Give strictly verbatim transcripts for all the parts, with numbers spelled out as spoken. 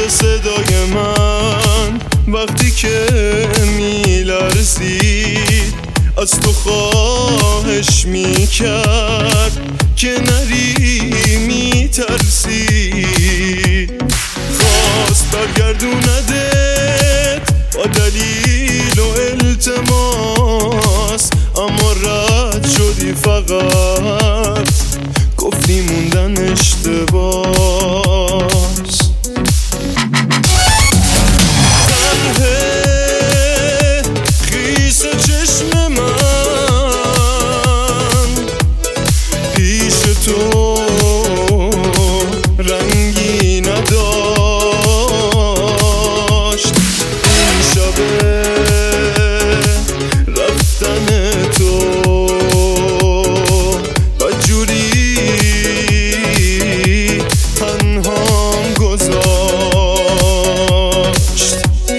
صدای من وقتی که میلرزید از تو خواهش میکرد که نری میترسید، خواست برگردوندت با دلیل و التماس، اما رد شدی فقط گفتی موندن اشتباس. تنه خیس چشم من پیش تو رنگی نداشت، این شبه رفتن تو بدجوری تنهام گذاشت.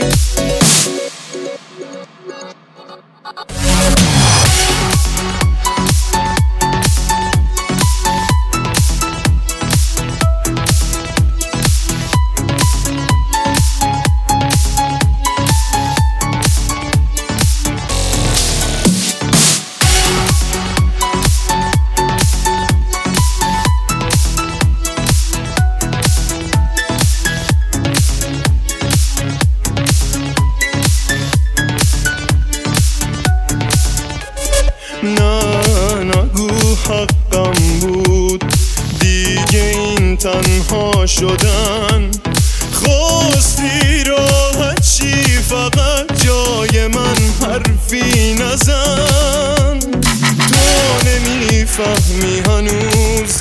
نه نگو حقم بود دیگه این تنها شدن، خواستی راحت چی فقط جای من حرفی نزن. تو نمیفهمی هنوز